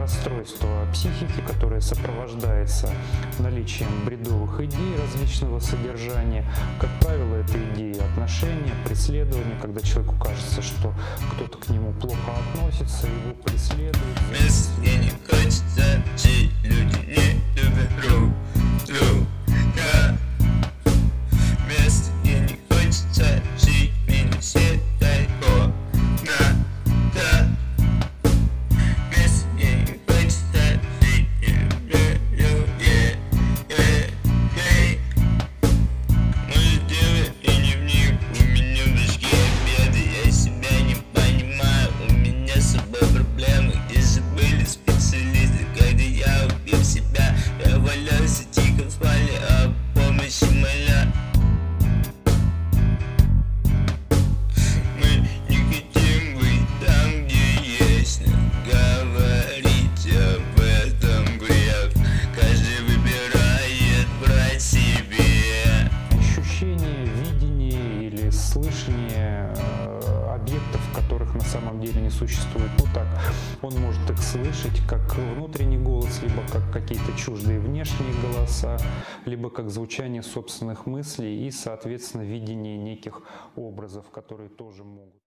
расстройство психики, которое сопровождается наличием бредовых идей различного содержания. Как правило, это идеи отношения, преследования, когда человеку кажется, что кто-то к нему плохо относится, его преследует. Мне не хочется жить, люди не любят друг друга. Мне не хочется жить, меня все далеко надо. Мне не хочется жить, не люблю людей. Может делать и не в них, у меня в башке беды, я себя не понимаю, у меня с собой проблемы, где же были специалисты, когда я убил себя, я валялся тихо в спальне, о помощи моля. Мы не хотим быть там, где есть, но говорить об этом грех, каждый выбирает брать себе. Ощущение, видение или слышание объектов, которых на самом деле не существует. Ну так, он может их слышать как внутренний голос, либо как какие-то чуждые внешние голоса, либо как звучание собственных мыслей и, соответственно, видение неких образов, которые тоже могут.